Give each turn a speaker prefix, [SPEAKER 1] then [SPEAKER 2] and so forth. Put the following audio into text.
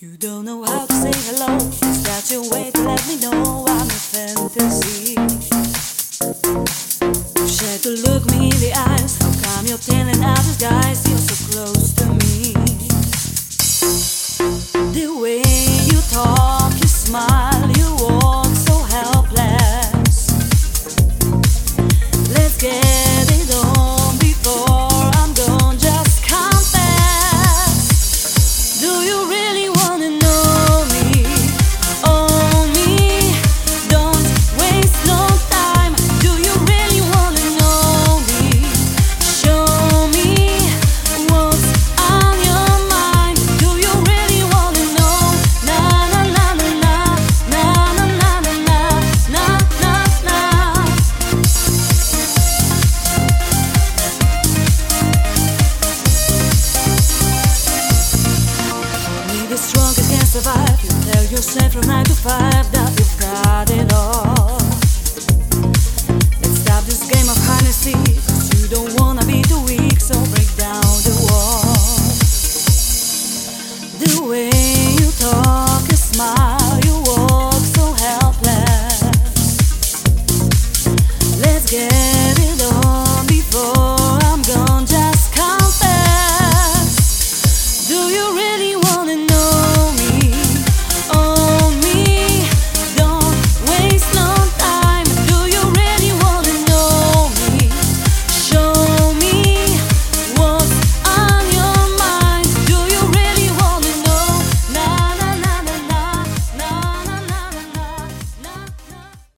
[SPEAKER 1] You don't know how to say hello. Is that your way to let me know I'm a fantasy? You share to look me in the eyes. How come you're telling others guys you're so close to me? The way you talk, you smile, you walk so helpless. Let's get it on before I'm gone. Just confess. Do you really wanna know me? Oh me, don't waste no time. Do you really wanna know me? Show me what's on your mind. Do you really wanna know? Na na na na na na na na na na na na. Only the strongest can survive. You tell yourself from 9 to 5 that you've got it all. Let's stop this game of hide and seek, 'cause you don't wanna be